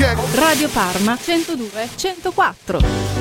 Radio Parma 102-104.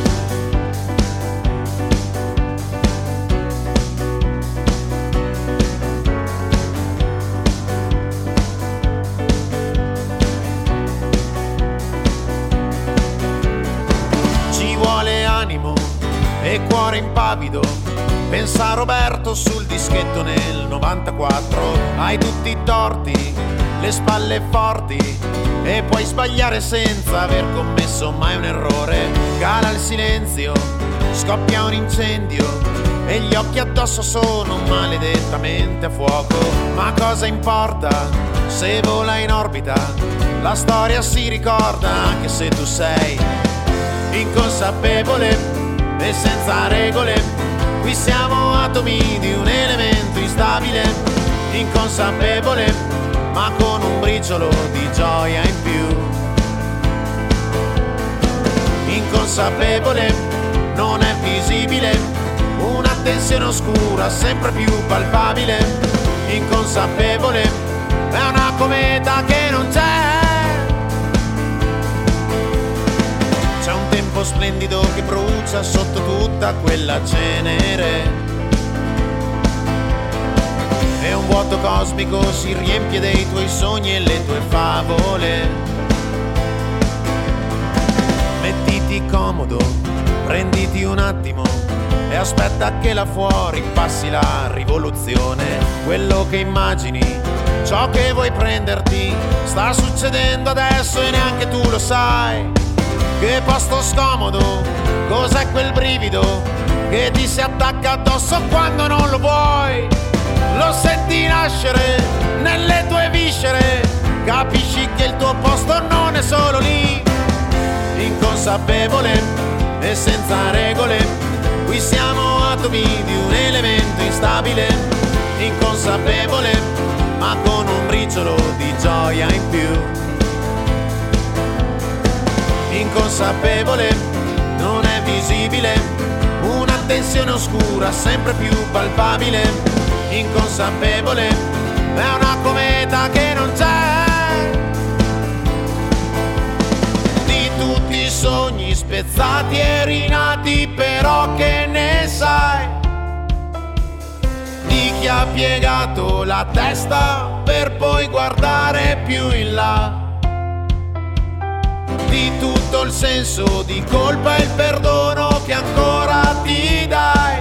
E cuore impavido, pensa a Roberto sul dischetto nel 94. Hai tutti i torti, le spalle forti, e puoi sbagliare senza aver commesso mai un errore. Cala il silenzio, scoppia un incendio, e gli occhi addosso sono maledettamente a fuoco. Ma cosa importa se vola in orbita? La storia si ricorda anche se tu sei inconsapevole e senza regole. Qui siamo atomi di un elemento instabile, inconsapevole, ma con un briciolo di gioia in più. Inconsapevole, non è visibile, una tensione oscura sempre più palpabile. Inconsapevole, è una cometa che non c'è. C'è un tempo splendido che brucia sotto tutta quella cenere, e un vuoto cosmico si riempie dei tuoi sogni e le tue favole. Mettiti comodo, prenditi un attimo e aspetta che là fuori passi la rivoluzione. Quello che immagini, ciò che vuoi prenderti, sta succedendo adesso e neanche tu lo sai. Che posto scomodo, cos'è quel brivido che ti si attacca addosso quando non lo vuoi? Lo senti nascere nelle tue viscere, capisci che il tuo posto non è solo lì. Inconsapevole e senza regole, qui siamo atomi di un elemento instabile. Inconsapevole, ma con un briciolo di gioia in più. Inconsapevole, non è visibile, una tensione oscura sempre più palpabile. Inconsapevole, è una cometa che non c'è. Di tutti i sogni spezzati e rinati, però che ne sai? Di chi ha piegato la testa per poi guardare più in là? Di tutto il senso di colpa e il perdono che ancora ti dai.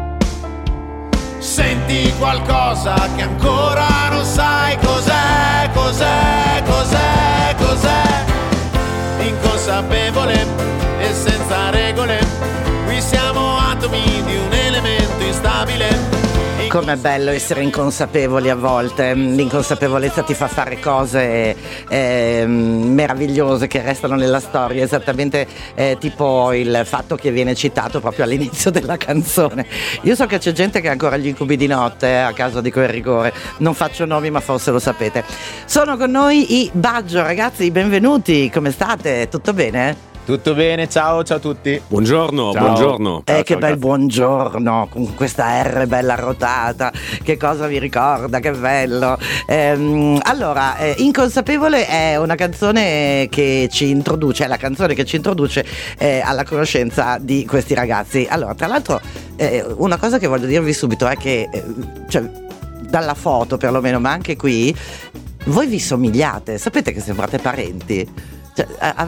Senti qualcosa che ancora non sai cos'è, cos'è, cos'è, cos'è. Inconsapevole e senza regole, qui siamo atomi di un elemento instabile. Com'è bello essere inconsapevoli a volte. L'inconsapevolezza ti fa fare cose meravigliose che restano nella storia, esattamente tipo il fatto che viene citato proprio all'inizio della canzone. Io so che c'è gente che ha ancora gli incubi di notte a causa di quel rigore. Non faccio nomi, ma forse lo sapete. Sono con noi i Baggio, ragazzi, benvenuti, come state? Tutto bene? Tutto bene, ciao a tutti. Buongiorno, ciao. Buongiorno. Che ciao, bel buongiorno, con questa R bella rotata, che cosa vi ricorda, che bello. Allora, Inconsapevole è una canzone che ci introduce, è la canzone che ci introduce alla conoscenza di questi ragazzi. Allora, tra l'altro, una cosa che voglio dirvi subito è che, cioè, dalla foto perlomeno, ma anche qui, voi vi somigliate, sapete che sembrate parenti. Cioè,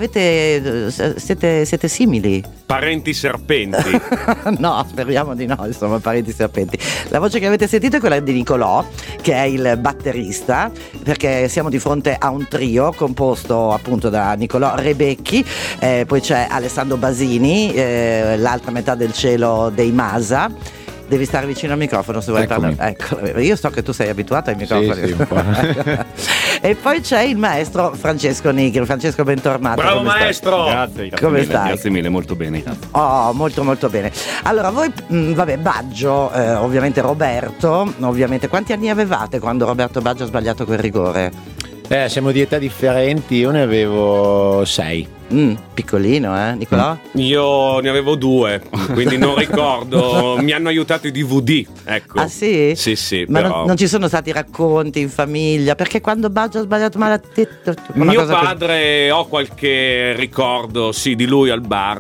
siete simili? Parenti serpenti. No, speriamo di no, insomma, parenti serpenti. La voce che avete sentito è quella di Nicolò, che è il batterista, perché siamo di fronte a un trio composto appunto da Nicolò Rebecchi, poi c'è Alessandro Basini, l'altra metà del cielo dei Masa. Devi stare vicino al microfono se vuoi parlare. Ecco, io so che tu sei abituato ai microfoni. Sì, un po'. E poi c'è il maestro Francesco Nigri. Francesco, bentornato. Bravo maestro. Grazie come mille, stai? Grazie mille, molto bene. Oh, molto molto bene. Allora voi, Baggio, ovviamente Roberto, ovviamente. Quanti anni avevate quando Roberto Baggio ha sbagliato quel rigore? Siamo di età differenti, io ne avevo 6. Piccolino, Nicolò? Io ne avevo 2, quindi non ricordo. Mi hanno aiutato i DVD, ecco. Ah sì? Sì, Ma però non ci sono stati racconti in famiglia? Perché quando Baggio ha sbagliato male a tetto, mio padre, ho qualche ricordo, sì, di lui al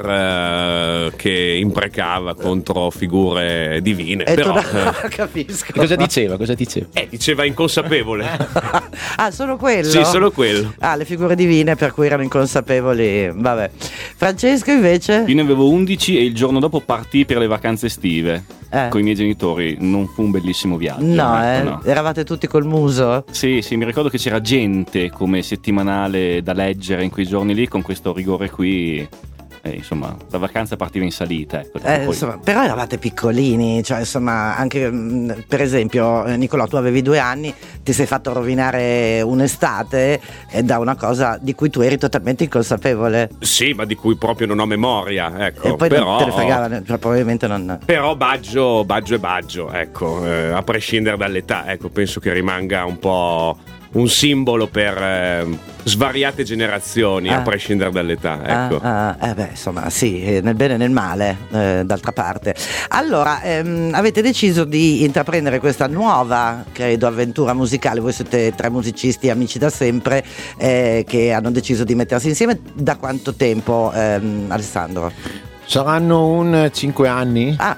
bar che imprecava contro figure divine. Però capisco. Cosa diceva? diceva inconsapevole. Ah, solo quello? Sì, solo quello. Ah, le figure divine per cui erano inconsapevoli. Vabbè. Francesco invece? Io ne avevo 11 e il giorno dopo partì per le vacanze estive con i miei genitori. Non fu un bellissimo viaggio. No. Eravate tutti col muso? Sì, mi ricordo che c'era gente come settimanale da leggere in quei giorni lì con questo rigore qui. Insomma, la vacanza partiva in salita, ecco. Insomma, però eravate piccolini, cioè insomma, anche per esempio Nicolò, tu avevi 2 anni, ti sei fatto rovinare un'estate da una cosa di cui tu eri totalmente inconsapevole. Sì, ma di cui proprio non ho memoria, ecco. E poi però non te ne fregava, cioè, probabilmente non. Però Baggio è Baggio, ecco, a prescindere dall'età, ecco, penso che rimanga un po' un simbolo per svariate generazioni, a prescindere dall'età, ecco. Insomma, sì, nel bene e nel male, d'altra parte. Allora, avete deciso di intraprendere questa nuova, credo, avventura musicale. Voi siete 3 musicisti amici da sempre che hanno deciso di mettersi insieme. Da quanto tempo, Alessandro? Saranno un 5 anni? Ah,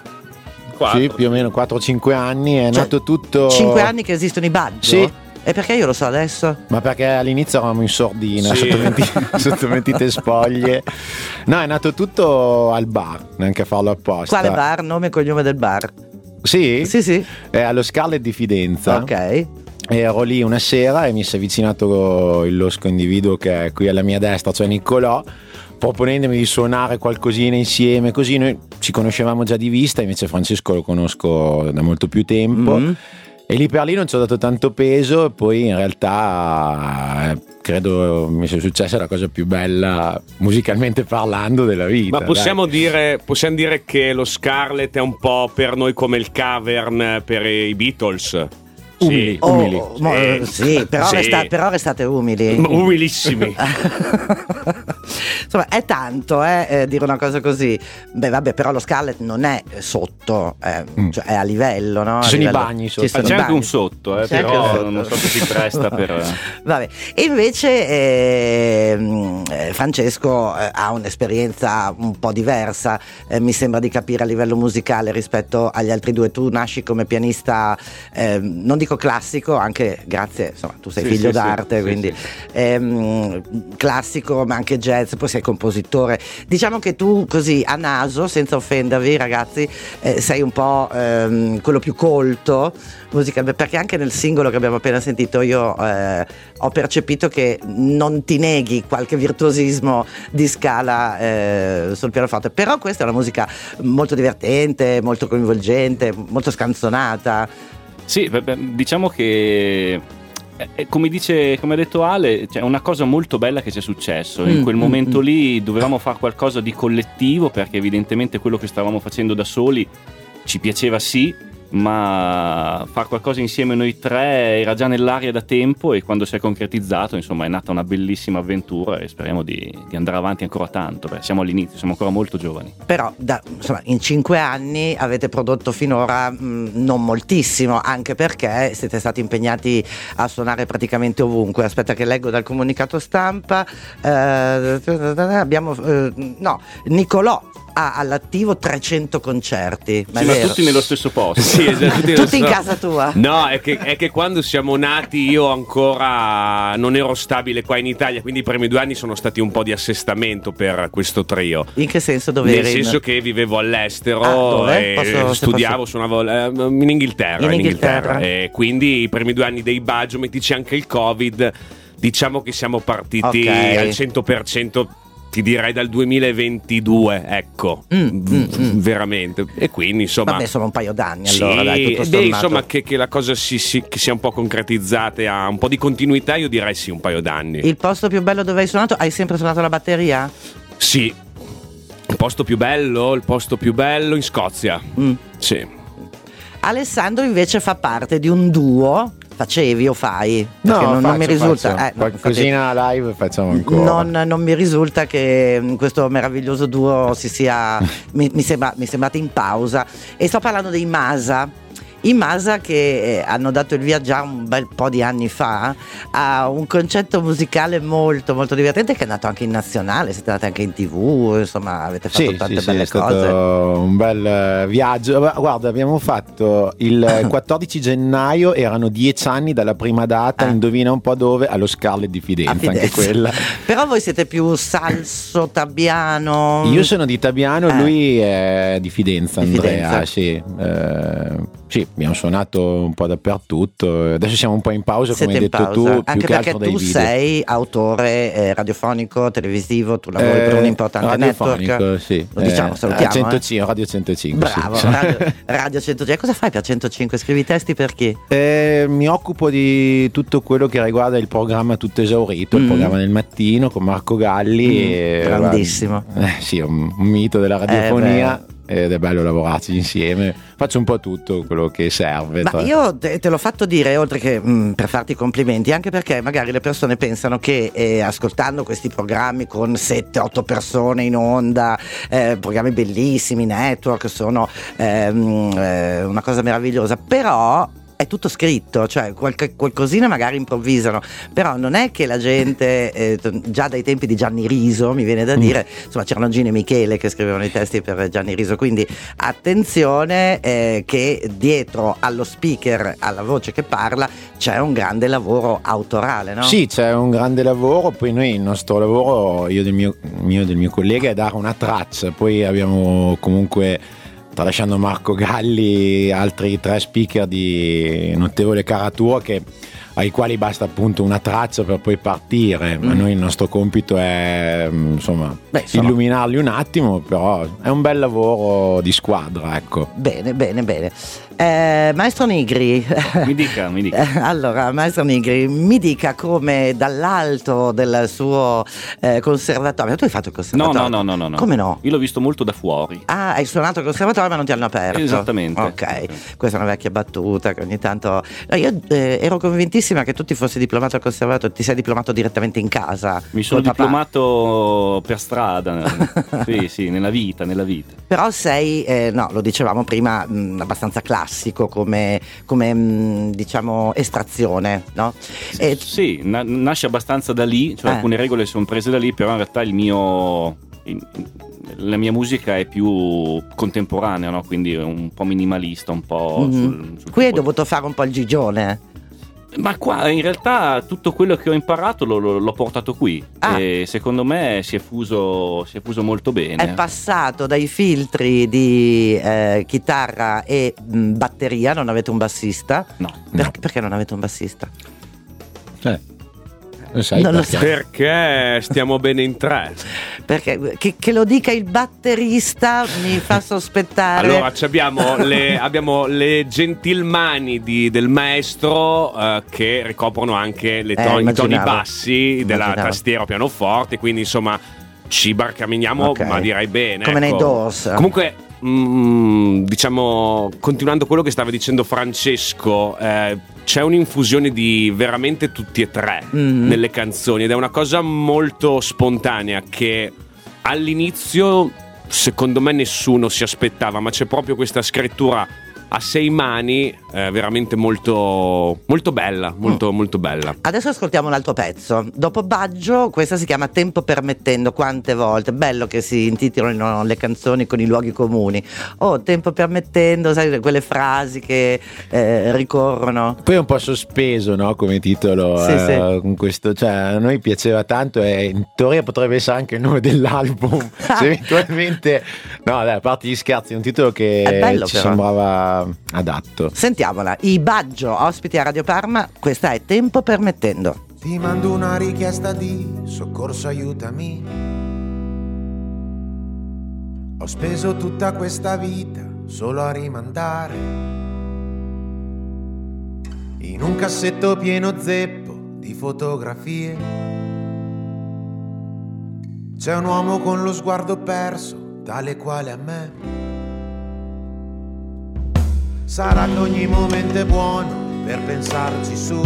4. Sì, più o meno 4-5 anni. È nato tutto. 5 anni che esistono i Baggio? Sì. E perché io lo so adesso? Ma perché all'inizio eravamo in sordina, Sì. sotto mentite spoglie. No, è nato tutto al bar, neanche a farlo apposta. Quale bar? Nome e cognome del bar? Sì? Sì. È allo Scarlet di Fidenza. Ok. Ero lì una sera e mi si è avvicinato il losco individuo che è qui alla mia destra, cioè Nicolò, proponendomi di suonare qualcosina insieme. Così noi ci conoscevamo già di vista, invece Francesco lo conosco da molto più tempo. E lì per lì non ci ho dato tanto peso, e poi in realtà credo mi sia successa la cosa più bella musicalmente parlando della vita. Ma possiamo dire che lo Scarlet è un po' per noi come il Cavern per i Beatles. Umili. Sì, però, Sì. però restate umili. Umilissimi. Insomma, è tanto dire una cosa così. Beh, vabbè, però lo Scarlet non è sotto, cioè è a livello, no? Ci sono i bagni sotto. Ci sono C'è i anche bagni. un sotto, C'è anche un però sotto. non so se si presta per. Vabbè. E invece Francesco ha un'esperienza un po' diversa, mi sembra di capire, a livello musicale rispetto agli altri due. Tu nasci come pianista, non dico classico, anche grazie, insomma, tu sei figlio d'arte, quindi classico, ma anche jazz, poi sei compositore. Diciamo che tu così a naso, senza offendervi ragazzi, sei un po' quello più colto musicalmente, perché anche nel singolo che abbiamo appena sentito io ho percepito che non ti neghi qualche virtuosismo di scala sul pianoforte, però questa è una musica molto divertente, molto coinvolgente, molto scanzonata. Sì, diciamo che come ha detto Ale, c'è una cosa molto bella che ci è successo. In quel momento lì dovevamo fare qualcosa di collettivo, perché evidentemente quello che stavamo facendo da soli ci piaceva, sì, ma fare qualcosa insieme noi 3 era già nell'aria da tempo, e quando si è concretizzato, insomma, è nata una bellissima avventura, e speriamo di andare avanti ancora tanto, perché siamo all'inizio, siamo ancora molto giovani. Però insomma, in 5 anni avete prodotto finora non moltissimo, anche perché siete stati impegnati a suonare praticamente ovunque. Aspetta che leggo dal comunicato stampa. Abbiamo Nicolò ha all'attivo 300 concerti. Ma tutti nello stesso posto. Sì, esatto. Tutti in casa tua? No, è che quando siamo nati io ancora non ero stabile qua in Italia, quindi i primi 2 anni sono stati un po' di assestamento per questo trio. In che senso? Dove Nel eri? senso che vivevo all'estero, dove? e studiavo, suonavo in Inghilterra. In Inghilterra. E quindi i primi 2 anni dei Baggio, mettici anche il Covid, diciamo che siamo partiti al 100%. Ti direi dal 2022, ecco, veramente. E quindi insomma, vabbè, sono un paio d'anni, sì, allora dai, tutto sommato. insomma che la cosa che sia un po' concretizzata e ha un po' di continuità, io direi sì, un paio d'anni. Il posto più bello dove hai suonato? Hai sempre suonato la batteria? Sì. Il posto più bello in Scozia. Sì. Alessandro invece fa parte di un duo facevi o fai? Perché non mi risulta. Qualcosina live facciamo ancora. Non mi risulta che questo meraviglioso duo si sia. mi sembrate in pausa. E sto parlando dei Masa. I Masa che hanno dato il via già un bel po' di anni fa a un concetto musicale molto molto divertente, che è andato anche in nazionale, siete andati anche in TV, insomma avete fatto tante belle cose. È stato un bel viaggio. Guarda, abbiamo fatto il 14 gennaio, erano 10 anni dalla prima data, indovina un po' dove? Allo Scarlet di Fidenza, anche quella. Però voi siete più salso, Tabiano? Io sono di Tabiano, lui è di Fidenza, Andrea. Sì, abbiamo suonato un po' dappertutto. Adesso siamo un po' in pausa, come hai detto tu, più anche che perché altro dai tu video. Sei autore radiofonico, televisivo, tu lavori per un importante network. Sì. Lo diciamo, salutiamo. 105, Radio 105. Bravo, sì. Radio 105. Cosa fai per 105? Scrivi testi per chi? Mi occupo di tutto quello che riguarda il programma Tutto Esaurito, il programma del mattino con Marco Galli. Grandissimo. Sì, un mito della radiofonia. Ed è bello lavorarci insieme. Faccio un po' tutto quello che serve. Ma io te l'ho fatto dire, oltre che per farti i complimenti, anche perché magari le persone pensano che ascoltando questi programmi con 7-8 persone in onda, programmi bellissimi, network, sono una cosa meravigliosa, però è tutto scritto, cioè qualcosina magari improvvisano, però non è che la gente già dai tempi di Gianni Riso, mi viene da dire, insomma c'erano Gino e Michele che scrivevano i testi per Gianni Riso, quindi attenzione che dietro allo speaker, alla voce che parla, c'è un grande lavoro autorale, no? Sì, c'è un grande lavoro, poi noi il nostro lavoro, io del mio collega, è dare una traccia, poi abbiamo comunque, tralasciando Marco Galli, altri 3 speaker di notevole caratura ai quali basta appunto una traccia per poi partire. Ma noi il nostro compito è illuminarli un attimo, però è un bel lavoro di squadra, ecco. Bene. Maestro Nigri, mi dica. Allora, maestro Nigri, mi dica come dall'alto del suo conservatorio. Tu hai fatto il conservatorio? No. Come no? Io l'ho visto molto da fuori. Ah, hai suonato il conservatorio ma non ti hanno aperto? Esattamente. Ok, questa è una vecchia battuta che ogni tanto. No, io ero convintissima che tu ti fossi diplomato al conservatorio. Ti sei diplomato direttamente in casa? Mi sono diplomato per strada. sì, nella vita. Però sei, lo dicevamo prima, abbastanza classico come diciamo estrazione, no? Sì, nasce abbastanza da lì, cioè alcune regole sono prese da lì, però in realtà la mia musica è più contemporanea, no? Quindi è un po' minimalista, un po' sul Qui hai dovuto fare un po' il gigione. Ma qua in realtà tutto quello che ho imparato l'ho portato qui e secondo me si è fuso molto bene. È passato dai filtri di chitarra e batteria. Non avete un bassista? No. Perché non avete un bassista? Lo sai non perché? Lo so. Perché stiamo bene in 3. Perché che lo dica il batterista mi fa sospettare. Allora abbiamo le gentilmani del maestro che ricoprono anche i toni bassi della tastiera o pianoforte, quindi insomma ci barcameniamo, ma direi bene. Come nei Doors. Comunque diciamo, continuando quello che stava dicendo Francesco, c'è un'infusione di veramente tutti e tre nelle canzoni ed è una cosa molto spontanea che all'inizio secondo me nessuno si aspettava, ma c'è proprio questa scrittura a 6 mani veramente molto, molto bella, molto bella. Adesso ascoltiamo un altro pezzo. Dopo Baggio, questa si chiama Tempo permettendo. Quante volte bello che si intitolino le canzoni con i luoghi comuni. Tempo permettendo, sai, quelle frasi che ricorrono. Poi è un po' sospeso, no, come titolo. Sì. Con questo, cioè a noi piaceva tanto e in teoria potrebbe essere anche il nome dell'album se eventualmente, no dai, a parte gli scherzi, è un titolo che ci sembrava adatto. Sentiamola, i Baggio ospiti a Radio Parma, questa è Tempo permettendo. Ti mando una richiesta di soccorso, aiutami. Ho speso tutta questa vita solo a rimandare in un cassetto pieno zeppo di fotografie. C'è un uomo con lo sguardo perso, tale quale a me. Sarà che ogni momento è buono per pensarci su.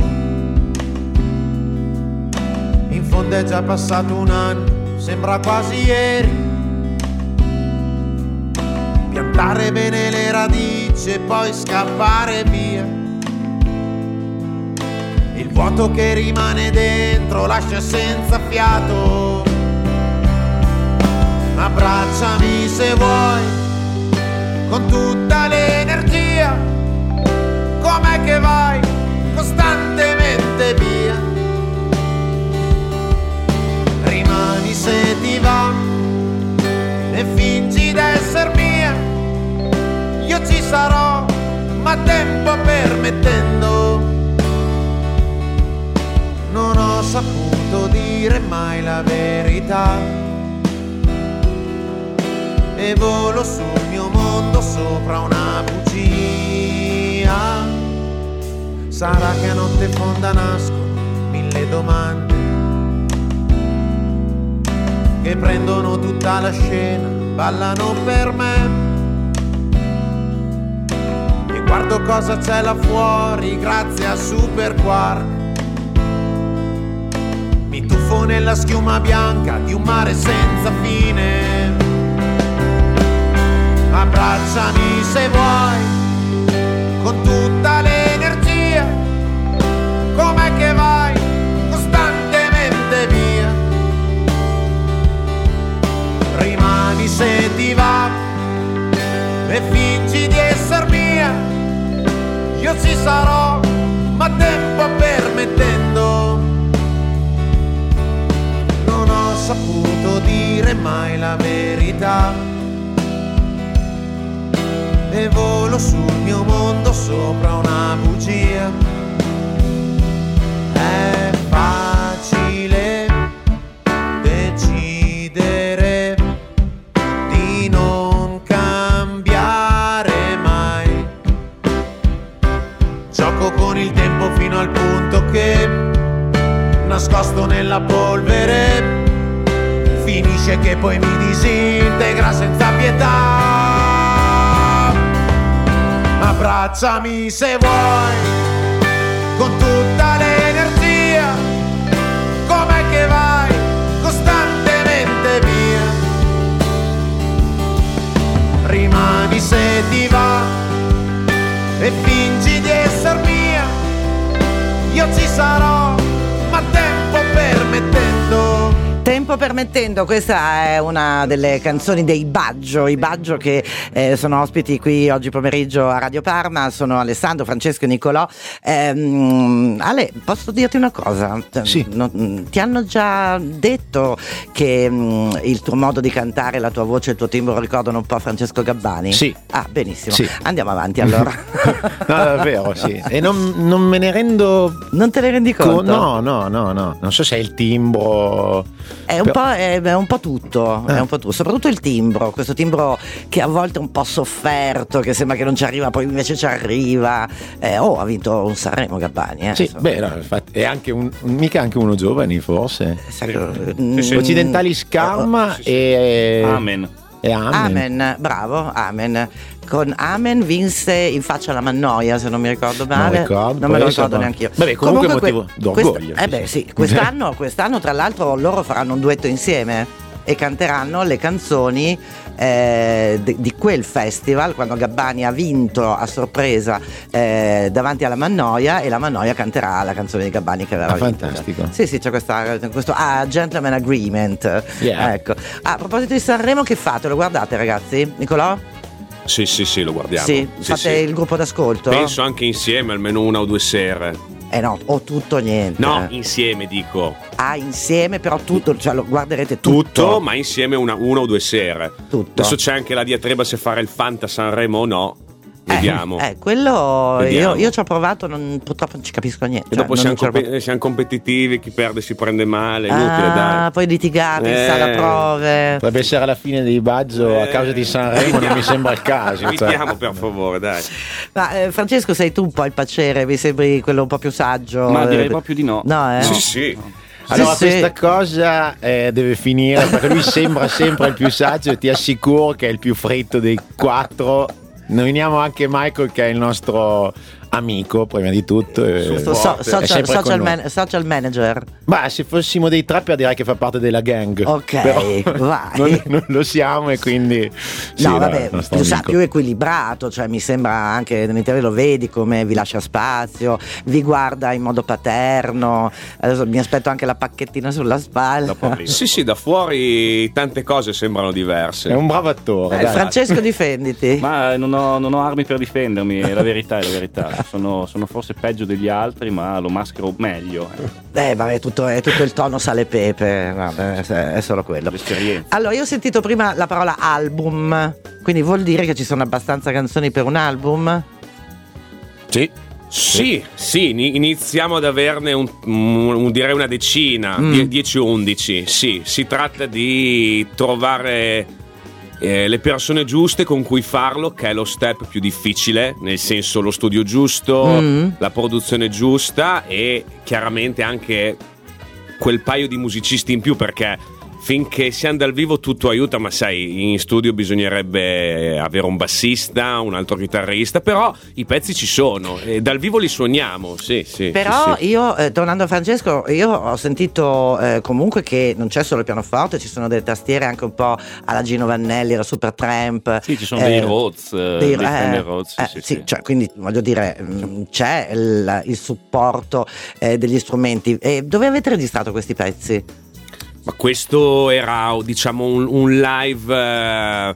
In fondo è già passato un anno, sembra quasi ieri. Piantare bene le radici e poi scappare via. Il vuoto che rimane dentro lascia senza fiato. Abbracciami se vuoi, con tutta l'energia. Com'è che vai costantemente via? Rimani se ti va e fingi d'esser mia. Io ci sarò, ma tempo permettendo. Non ho saputo dire mai la verità e volo sul mio mondo sopra una bugia. Sarà che a notte fonda nascono 1000 domande che prendono tutta la scena, ballano per me. E guardo cosa c'è là fuori grazie a Super Quark. Mi tuffo nella schiuma bianca di un mare senza fine. Abbracciami se vuoi, con tutta l'energia. Com'è che vai costantemente via? Rimani se ti va e fingi di esser mia. Io ci sarò, ma tempo permettendo. Non ho saputo dire mai la verità e volo sul mio mondo sopra una bugia. È facile decidere di non cambiare mai. Gioco con il tempo fino al punto che, nascosto nella polvere, finisce che poi mi disintegra senza pietà. Abbracciami se vuoi, con tutta l'energia. Com'è che vai costantemente via? Rimani se ti va e fingi di esser mia. Io ci sarò, ma tempo permettendo. Tempo permettendo, questa è una delle canzoni dei Baggio, i Baggio che sono ospiti qui oggi pomeriggio a Radio Parma, sono Alessandro, Francesco e Nicolò. Ale, posso dirti una cosa? Sì. Ti hanno già detto che il tuo modo di cantare, la tua voce, il tuo timbro ricordano un po' Francesco Gabbani? Sì. Ah, benissimo. Sì. Andiamo avanti allora. No, davvero, sì. E non me ne rendo. Non te ne rendi conto? No. Non so se è il timbro. È un po' tutto, è un po' tutto, soprattutto il timbro, questo timbro che a volte è un po' sofferto, che sembra che non ci arriva, poi invece ci arriva. Ha vinto un Sanremo Gabbani. Sì, beh, no, infatti, è anche mica anche uno giovane, forse. Occidentali Scarma e Amen. E Amen, bravo, Amen. Con Amen vinse In faccia alla Mannoia, se non mi ricordo male. Non me lo ricordo neanche io. Vabbè, comunque motivo d'orgoglio. Quest'anno tra l'altro loro faranno un duetto insieme e canteranno le canzoni di quel festival, quando Gabbani ha vinto a sorpresa davanti alla Mannoia, e la Mannoia canterà la canzone di Gabbani che aveva vinto. Fantastico. Sì, c'è questo gentleman agreement. Yeah. Ecco. A proposito di Sanremo, che fate? Lo guardate, ragazzi? Nicolò? Sì, lo guardiamo. Sì, fate il gruppo d'ascolto? Penso anche insieme, almeno 1 o 2 sere. No, o tutto o niente. No, insieme dico. Insieme, però tutto, cioè lo guarderete tutto, ma insieme una o 2 sere. Tutto. Adesso c'è anche la diatriba se fare il Fanta Sanremo o no. Vediamo. Quello Vediamo. io ci ho provato, purtroppo non ci capisco niente. E dopo siamo competitivi, chi perde si prende male, inutile, dai. Poi litigate in sala prove. Potrebbe essere alla fine dei Baggio a causa di Sanremo, non mi sembra il caso. Evitiamo, per favore, dai. Ma Francesco, sei tu un po' il pacere, mi sembri quello un po' più saggio. Ma direi proprio di no. No, Sì. Allora Sì. questa cosa deve finire, perché lui sembra sempre il più saggio e ti assicuro che è il più freddo dei 4. Nominiamo anche Michael, che è il nostro amico prima di tutto. Social manager. Ma se fossimo dei trapper direi che fa parte della gang. Ok, però vai. Non lo siamo, e quindi no, vabbè, tu sai, più equilibrato, cioè mi sembra anche nell'intervento lo vedi come vi lascia spazio, vi guarda in modo paterno. Adesso mi aspetto anche la pacchettina sulla spalla. Sì, da fuori tante cose sembrano diverse. È un bravo attore. Francesco, difenditi. Ma non ho armi per difendermi, è la verità. Sono forse peggio degli altri, ma lo maschero meglio. Vabbè, tutto il tono sale e pepe, vabbè, è solo quello. L'esperienza. Allora, io ho sentito prima la parola album, quindi vuol dire che ci sono abbastanza canzoni per un album? Sì, iniziamo ad averne direi una decina, 10 o 11. Sì, si tratta di trovare le persone giuste con cui farlo, che è lo step più difficile, nel senso lo studio giusto, la produzione giusta e chiaramente anche quel paio di musicisti in più, perché finché si anda dal vivo tutto aiuta, ma sai, in studio bisognerebbe avere un bassista, un altro chitarrista, però i pezzi ci sono e dal vivo li suoniamo, sì. Però sì. Io, tornando a Francesco, io ho sentito comunque che non c'è solo il pianoforte, ci sono delle tastiere anche un po' alla Gino Vanelli, alla Supertramp. Sì, ci sono dei Rhodes, dei Fender Rhodes. Sì. Cioè, quindi voglio dire, c'è il supporto degli strumenti. Dove avete registrato questi pezzi? Ma questo era, diciamo, un live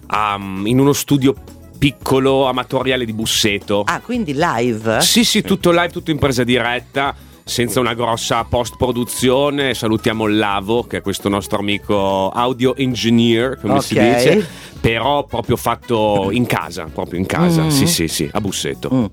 in uno studio piccolo amatoriale di Busseto. Ah, quindi live? Sì, tutto live, tutto in presa diretta, senza una grossa post-produzione. Salutiamo il Lavo, che è questo nostro amico audio engineer, come si dice. Però proprio fatto in casa, sì, a Busseto.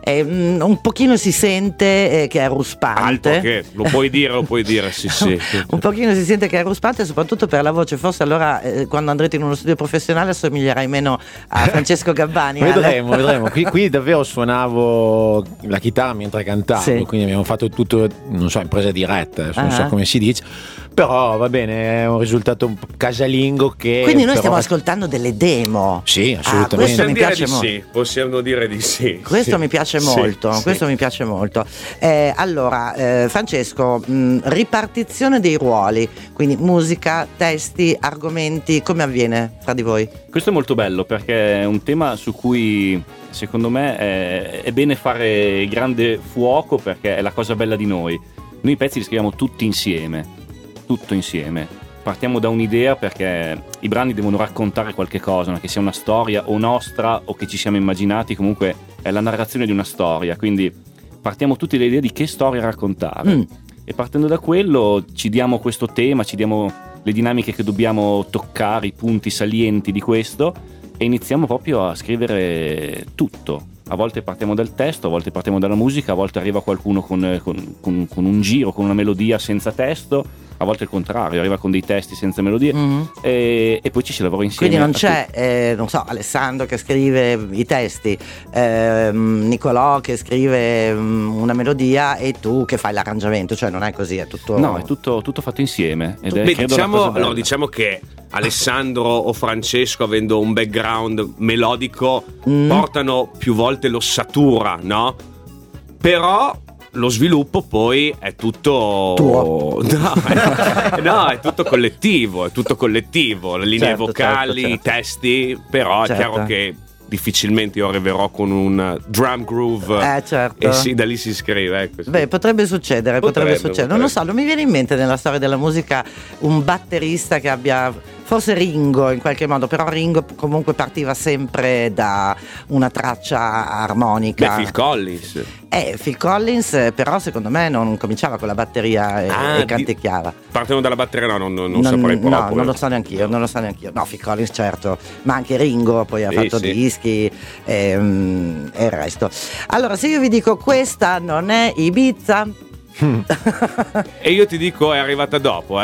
Un pochino si sente che è ruspante. Altro che, lo puoi dire, sì. Un pochino si sente che è ruspante, soprattutto per la voce. Forse allora quando andrete in uno studio professionale assomiglierai meno a Francesco Gabbani. Vedremo. Qui davvero suonavo la chitarra mentre cantavo, quindi abbiamo fatto tutto, non so, in presa diretta, non so come si dice. Però va bene, è un risultato un po' casalingo che... Quindi noi stiamo ascoltando delle demo. Sì, assolutamente. Questo mi piace molto. Possiamo dire di sì. Questo mi piace molto. Questo mi piace molto. Allora, Francesco, ripartizione dei ruoli, quindi musica, testi, argomenti, come avviene fra di voi? Questo è molto bello perché è un tema su cui secondo me è bene fare grande fuoco, perché è la cosa bella di noi. Noi i pezzi li scriviamo tutti insieme. Tutto insieme. Partiamo da un'idea, perché i brani devono raccontare qualche cosa, che sia una storia o nostra o che ci siamo immaginati, comunque è la narrazione di una storia, quindi partiamo tutti dall'idea di che storia raccontare e partendo da quello ci diamo questo tema, ci diamo le dinamiche che dobbiamo toccare, i punti salienti di questo, e iniziamo proprio a scrivere tutto. A volte partiamo dal testo, a volte partiamo dalla musica, a volte arriva qualcuno con un giro, con una melodia senza testo, a volte il contrario, arriva con dei testi senza melodie, e poi ci si lavora insieme. Quindi non c'è, non so, Alessandro che scrive i testi, Nicolò che scrive una melodia e tu che fai l'arrangiamento, cioè non è così, è tutto... No, è tutto fatto insieme. Diciamo che Alessandro o Francesco, avendo un background melodico, portano più volte l'ossatura, no? Però lo sviluppo poi è tutto tuo. No, è tutto collettivo, le linee vocali, i testi, però è chiaro che difficilmente io arriverò con un drum groove e sì, da lì si scrive, ecco. Beh, potrebbe succedere. Non lo so, non mi viene in mente nella storia della musica un batterista che abbia, forse Ringo in qualche modo, però Ringo comunque partiva sempre da una traccia armonica. Phil Collins però secondo me non cominciava con la batteria e canticchiava. Partendo dalla batteria non saprei proprio. No, non lo so neanch'io. No, Phil Collins certo, ma anche Ringo poi ha fatto dischi e il resto. Allora, se io vi dico questa non è Ibiza, e io ti dico è arrivata dopo,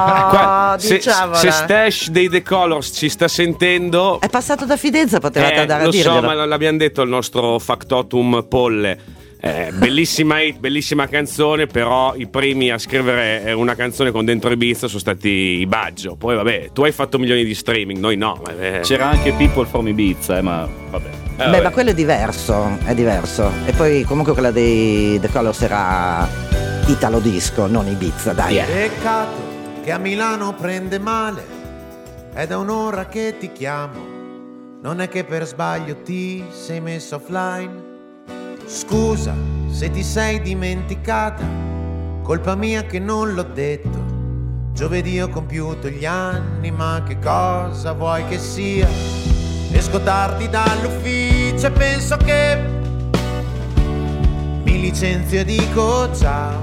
se Stash dei The Colors ci sta sentendo, è passato da Fidenza, potevate andare a dirglielo. Lo so, ma l'abbiamo detto al nostro factotum Polle, bellissima hit, bellissima canzone, però i primi a scrivere una canzone con dentro Ibiza sono stati i Baggio. Poi vabbè, tu hai fatto milioni di streaming, noi no. C'era anche People from Ibiza, ma vabbè. Beh, ma quello è diverso. E poi comunque quella dei The Colors era Italo Disco, non Ibiza, dai. Peccato che a Milano prende male, è da un'ora che ti chiamo, non è che per sbaglio ti sei messo offline. Scusa se ti sei dimenticata, colpa mia che non l'ho detto. Giovedì ho compiuto gli anni, ma che cosa vuoi che sia? Esco tardi dall'ufficio e penso che mi licenzio e dico ciao.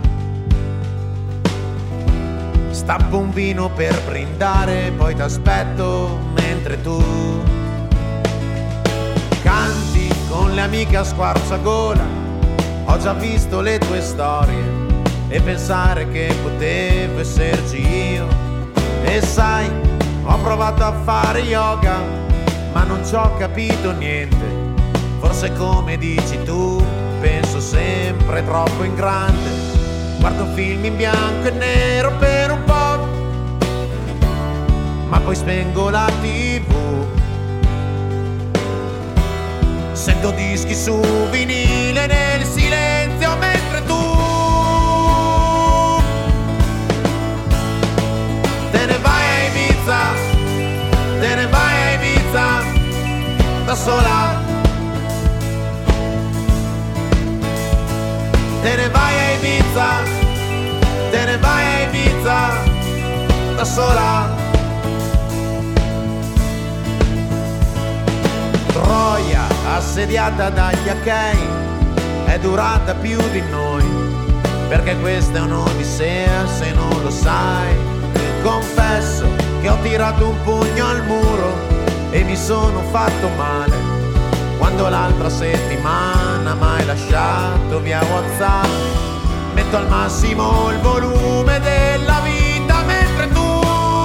Stappo un vino per brindare, poi t'aspetto mentre tu canti con le amiche a squarciagola. Ho già visto le tue storie e pensare che potevo esserci io. E sai, ho provato a fare yoga, ma non ci ho capito niente. Forse come dici tu, penso sempre troppo in grande. Guardo film in bianco e nero per un po', ma poi spengo la TV. Sento dischi su vinile nel silenzio mentre tu te ne vai a Ibiza, te ne vai a Ibiza da sola. Te ne vai a Ibiza, te ne vai a Ibiza da sola. Troia assediata dagli achei è durata più di noi, perché questa è un'odissea se non lo sai. Confesso che ho tirato un pugno al muro e mi sono fatto male quando l'altra settimana m'hai lasciato via WhatsApp. Metto al massimo il volume della vita mentre tu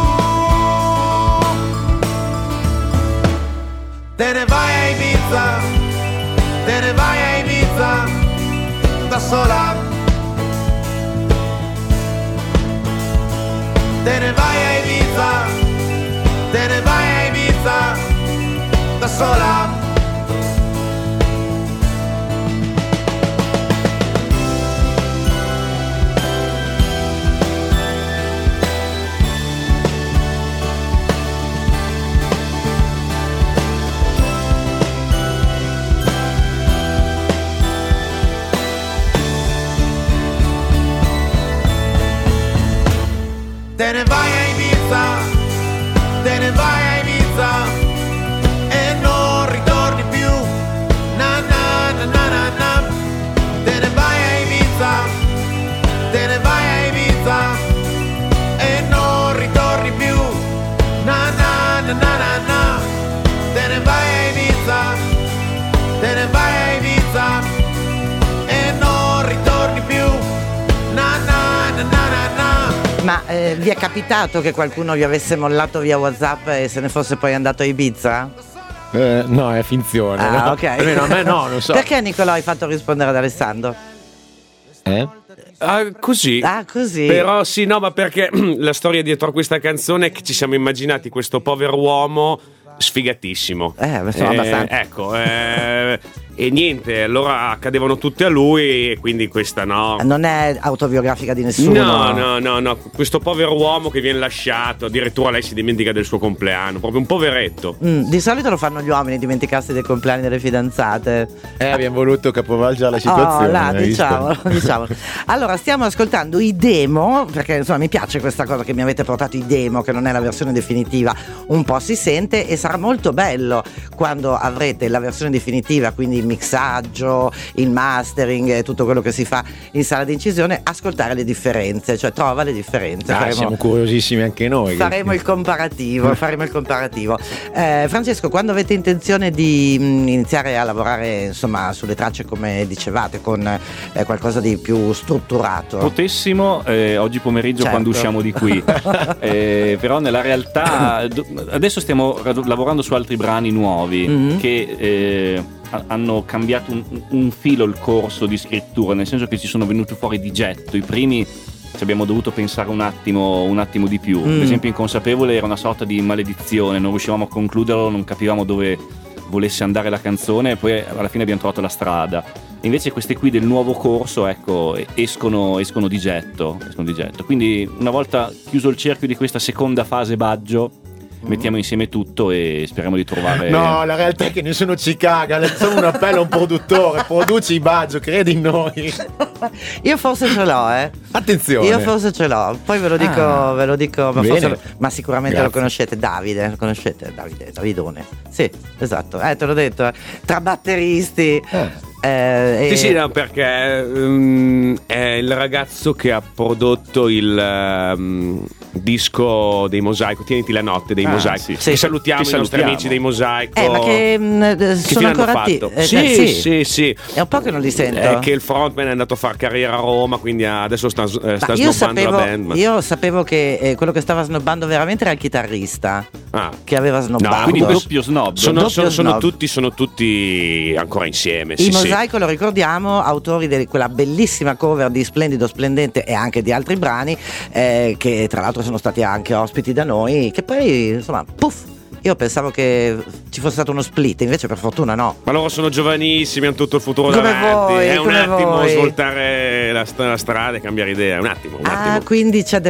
te ne vai a Ibiza, te ne vai a Ibiza da sola. Te ne vai a Ibiza, te ne vai a Ibiza da sola. Te ne vai a Ibiza, te ne vai a Ibiza e non ritorni più. Na na na na na na. Te ne vai a Ibiza, te ne vai a Ibiza e non ritorni più. Na na na na na na. Te ne vai a Ibiza, te ne vai a Ibiza e non ritorni più. Na na na na na na. Ma vi è capitato che qualcuno vi avesse mollato via WhatsApp e se ne fosse poi andato a Ibiza? No, è finzione. Ah, no? ok. Almeno a me no, non so. Perché Nicolò hai fatto rispondere ad Alessandro? Così. Ah, così. Però sì, no, ma perché la storia dietro a questa canzone è che ci siamo immaginati questo povero uomo sfigatissimo. Abbastanza. Ecco, e niente, allora accadevano tutte a lui e quindi questa no. Non è autobiografica di nessuno. No, questo povero uomo che viene lasciato, addirittura lei si dimentica del suo compleanno, proprio un poveretto. Di solito lo fanno gli uomini, dimenticarsi dei compleanni delle fidanzate. Abbiamo voluto capovolgere la situazione. Diciamo. Allora, stiamo ascoltando i demo, perché insomma mi piace questa cosa che mi avete portato i demo, che non è la versione definitiva, un po' si sente e sarà molto bello quando avrete la versione definitiva, quindi il mixaggio, il mastering e tutto quello che si fa in sala di incisione, ascoltare le differenze, cioè trova le differenze. Siamo curiosissimi anche noi. Faremo il comparativo. Francesco, quando avete intenzione di iniziare a lavorare insomma sulle tracce come dicevate, con qualcosa di più strutturato? Potessimo oggi pomeriggio, certo, quando usciamo di qui. Però nella realtà adesso stiamo lavorando su altri brani nuovi che hanno cambiato un filo il corso di scrittura, nel senso che ci sono venuti fuori di getto. I primi ci abbiamo dovuto pensare un attimo di più. Ad esempio Inconsapevole era una sorta di maledizione, non riuscivamo a concluderlo, non capivamo dove volesse andare la canzone, e poi alla fine abbiamo trovato la strada. Invece queste qui del nuovo corso, ecco, escono di getto. Quindi una volta chiuso il cerchio di questa seconda fase Baggio, mettiamo insieme tutto e speriamo di trovare. No, la realtà è che nessuno ci caga. Lanciamo un appello a un produttore: produci i Baggio, credi in noi. Io forse ce l'ho, Attenzione. Io forse ce l'ho. Poi ve lo dico, ma sicuramente Grazie. lo conoscete, Davide. Lo conoscete? Davidone. Sì, esatto. Te l'ho detto. Tra batteristi. Sì, no, perché è il ragazzo che ha prodotto il disco dei Mosaico. Tieniti la notte dei Mosaico. Sì. Salutiamo i nostri amici dei Mosaico. Ma che sono ancora attivi. Sì. È un po' che non li sento. È che il frontman è andato a fare carriera a Roma, quindi adesso sta snobbando la band. Io sapevo che quello che stava snobbando veramente era il chitarrista. Che aveva snobbato. No, quindi doppio snob. Sono tutti ancora insieme. I Mosaico, lo ricordiamo, autori di quella bellissima cover di Splendido Splendente e anche di altri brani, che tra l'altro sono stati anche ospiti da noi, che poi insomma puff. Io pensavo che ci fosse stato uno split, invece per fortuna no. Ma loro soonna giovanissimi, hanno tutto il futuro come davanti. Voi, è un attimo voi. Svoltare la strada e cambiare idea. Un attimo. Quindi c'è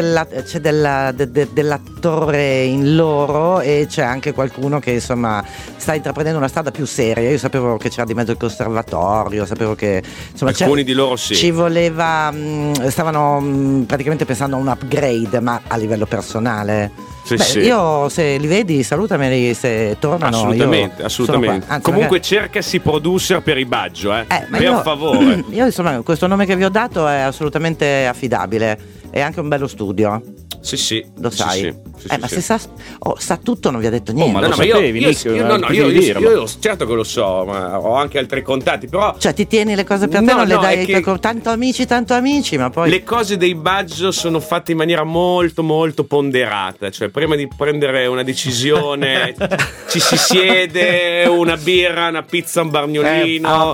dell'attore in loro, e c'è anche qualcuno che insomma sta intraprendendo una strada più seria. Io sapevo che c'era di mezzo il conservatorio, sapevo che insomma alcuni di loro sì. Ci voleva, stavano praticamente pensando a un upgrade, ma a livello personale. Sì. Io, se li vedi, salutameli se tornano. Assolutamente. Comunque cercasi producer per i Baggio, per favore. Io insomma, questo nome che vi ho dato è assolutamente affidabile, è anche un bello studio. Sì. Lo sai. Ma sì. se sa tutto, non vi ha detto niente. Ma lo sapevi, io certo che lo so, ma ho anche altri contatti, però cioè ti tieni le cose per te, non le dai con tanto amici, ma poi le cose dei Baggio sono fatte in maniera molto molto ponderata, cioè prima di prendere una decisione ci si siede, una birra, una pizza, un bargnolino,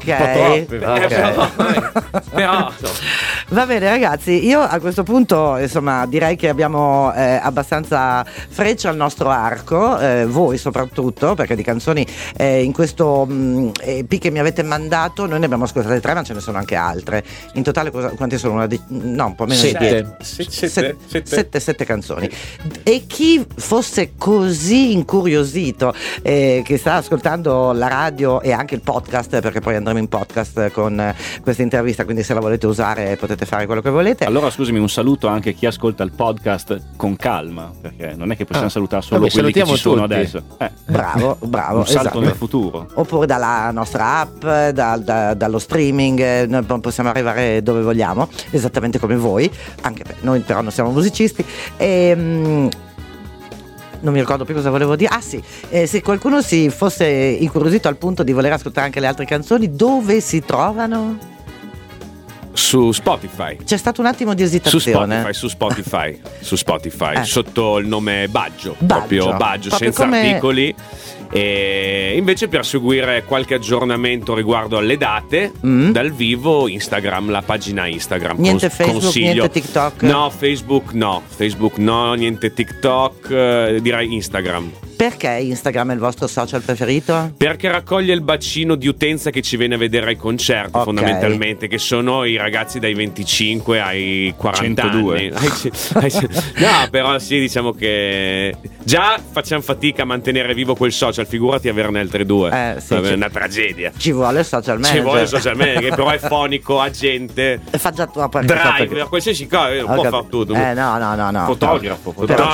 però va bene ragazzi, io a questo punto insomma direi che abbiamo abbastanza freccia al nostro arco, voi soprattutto, perché di canzoni in questo EP che mi avete mandato noi ne abbiamo ascoltate 3, ma ce ne sono anche altre. In totale quante sono? Un po' meno di 10. 7 canzoni. E chi fosse così incuriosito, che sta ascoltando la radio e anche il podcast, perché poi andremo in podcast con questa intervista, quindi se la volete usare potete fare quello che volete. Allora scusami, un saluto anche a chi ascolta il podcast con calma, perché non è che possiamo salutare solo quelli che ci sono adesso. Bravo. Un salto nel futuro. Oppure dalla nostra app, dallo streaming, noi possiamo arrivare dove vogliamo, esattamente come voi, anche noi però non siamo musicisti. Non mi ricordo più cosa volevo dire. Se qualcuno si fosse incuriosito al punto di voler ascoltare anche le altre canzoni, dove si trovano? Su Spotify. C'è stato un attimo di esitazione. Su Spotify, sotto il nome Baggio. Proprio Baggio, senza articoli. E invece, per seguire qualche aggiornamento riguardo alle date dal vivo, Instagram, la pagina Instagram. Niente Facebook, consiglio. niente TikTok. No, Facebook no, niente TikTok, direi Instagram. Perché Instagram è il vostro social preferito? Perché raccoglie il bacino di utenza che ci viene a vedere ai concerti, fondamentalmente, che sono i ragazzi dai 25 ai 40 102. anni. No, però sì, diciamo che già facciamo fatica a mantenere vivo quel social, figurati averne altri due. È una tragedia. Ci vuole il social manager. Che però è fonico, agente, fa già troppo driver, qualsiasi cosa, non può fare tutto. No. Fotografo.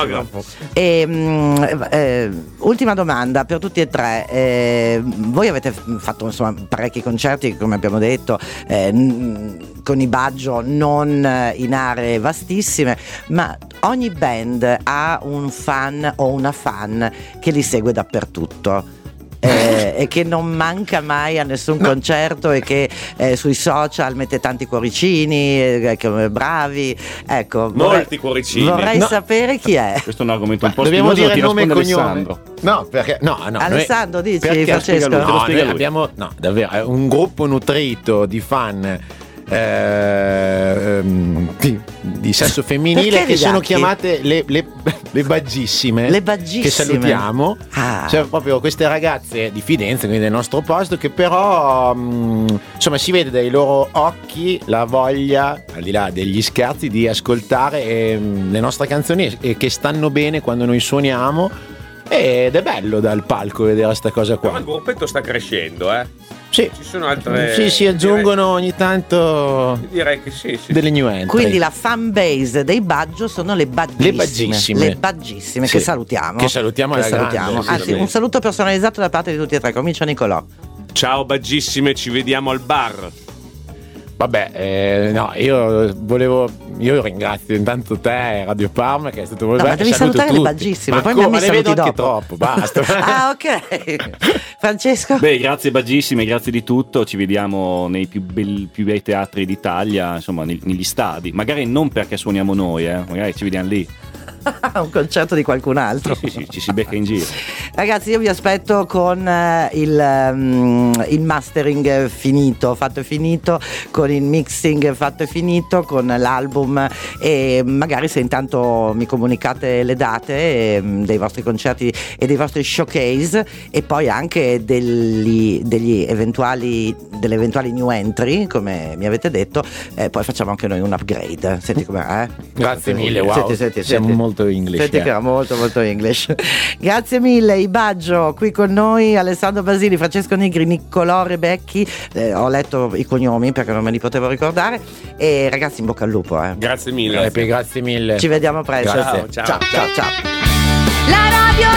Ultima domanda per tutti e tre. Voi avete fatto insomma parecchi concerti, come abbiamo detto, con i Baggio, non in aree vastissime, ma ogni band ha un fan o una fan che li segue dappertutto. E che non manca mai a nessun concerto, e che sui social mette tanti cuoricini, bravi, ecco, molti cuoricini. Vorrei sapere chi è. Questo è un argomento un po' dobbiamo spinoso, dire nome e cognome. Alessandro. No, perché no. Alessandro, dici, perché Francesco? noi abbiamo davvero un gruppo nutrito di fan di sesso femminile, che sono chiamate le baggissime, che salutiamo. Cioè proprio queste ragazze di Fidenza, quindi del nostro posto, che però insomma si vede dai loro occhi la voglia, al di là degli scherzi, di ascoltare le nostre canzoni e che stanno bene quando noi suoniamo, ed è bello dal palco vedere questa cosa qua. Ma il gruppetto sta crescendo, Sì. Ci sono altre. Sì, si aggiungono ogni tanto. Direi che sì. Delle new entry. Quindi la fan base dei Baggio sono le baggissime. Le baggissime, sì. che salutiamo. Che salutiamo alla grande. Anzi, un saluto personalizzato da parte di tutti e tre. Comincia Nicolò. Ciao baggissime, ci vediamo al bar. Vabbè, no, io ringrazio intanto te, Radio Parma, che è stato molto bello. Ma devi salutare tutti le baggissime, poi mi saluti dopo. Troppo, basta. Ok. Francesco? Beh, grazie baggissime, grazie di tutto. Ci vediamo nei più bei teatri d'Italia, insomma, negli stadi. Magari non perché suoniamo noi, magari ci vediamo lì. Un concerto di qualcun altro. Sì, ci si becca in giro. Ragazzi, io vi aspetto con il mastering fatto e finito, con il mixing fatto e finito, con l'album, e magari se intanto mi comunicate le date dei vostri concerti e dei vostri showcase, e poi anche delle eventuali new entry, come mi avete detto, poi facciamo anche noi un upgrade. Senti com'è? Grazie mille, wow. Senti. Siamo molto English. Senti che era molto English. Grazie mille, i Baggio qui con noi, Alessandro Basili, Francesco Nigri, Niccolò Rebecchi, ho letto i cognomi perché non me li potevo ricordare, e ragazzi in bocca al lupo. Grazie mille. Grazie mille. Ci vediamo presto. Grazie. Ciao. La radio